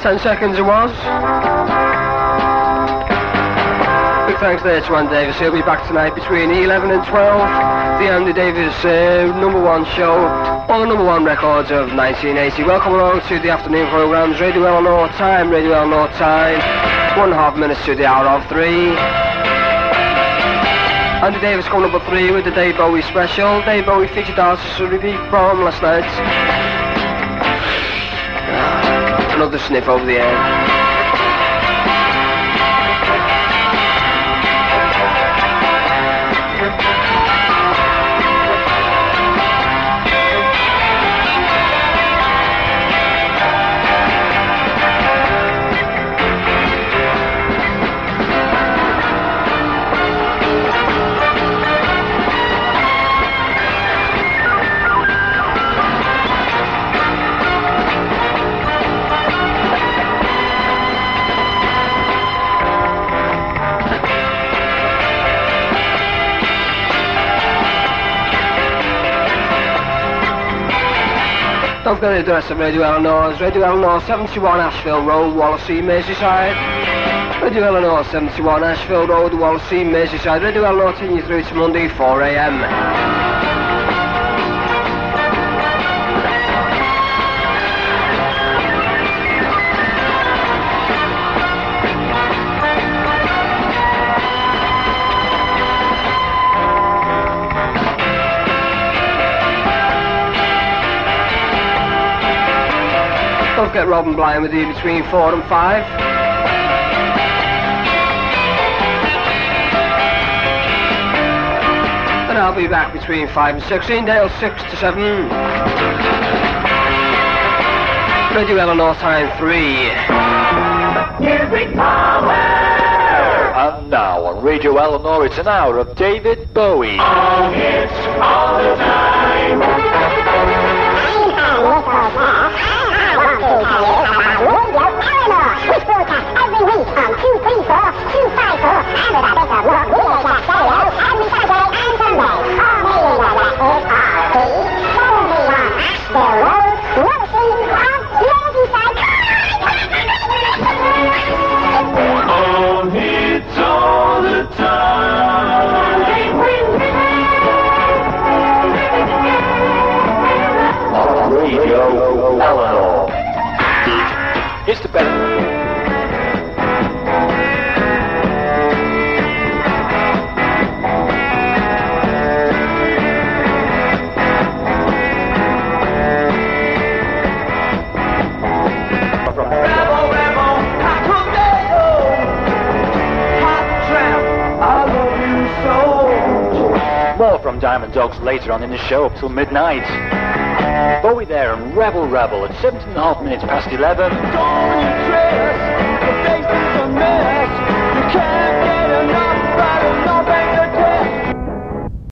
10 seconds it was. Big thanks there to Andy Davis. He'll be back tonight between 11 and 12. The Andy Davis #1 show on the #1 records of 1980. Welcome along to the afternoon programmes. Radio Eleanor time, 1.5 minutes to the hour of 3. Andy Davis coming up at 3 with the Dave Bowie special. Dave Bowie featured us repeat from last night. Another sniff over the air. Don't forget the address of Radio Eleanor's Radio Eleanor 71 Ashfield Road, Wallasey, Merseyside. Radio Eleanor 71 Ashfield Road, Wallasey, Merseyside. Radio Eleanor taking you through to Monday, 4 a.m. Don't forget Robin Blind with you between 4 and 5. And I'll be back between 5 and 6. Dale 6 to 7. Radio Eleanor time 3. Music power! And now on Radio Eleanor it's an hour of David Bowie. All hits, all the time. Which broadcast every week on 234, 254, and without it, the Rock Radio Stereo, every Saturday and Sunday. All made that is RT, 71 Asheville Road, Wallasey, on Merseyside. All hits, all the time. On Radio Eleanor. It's the best. More from Diamond Dogs later on in the show up till midnight. Bowie there and Rebel Rebel at 17.5 minutes past 11.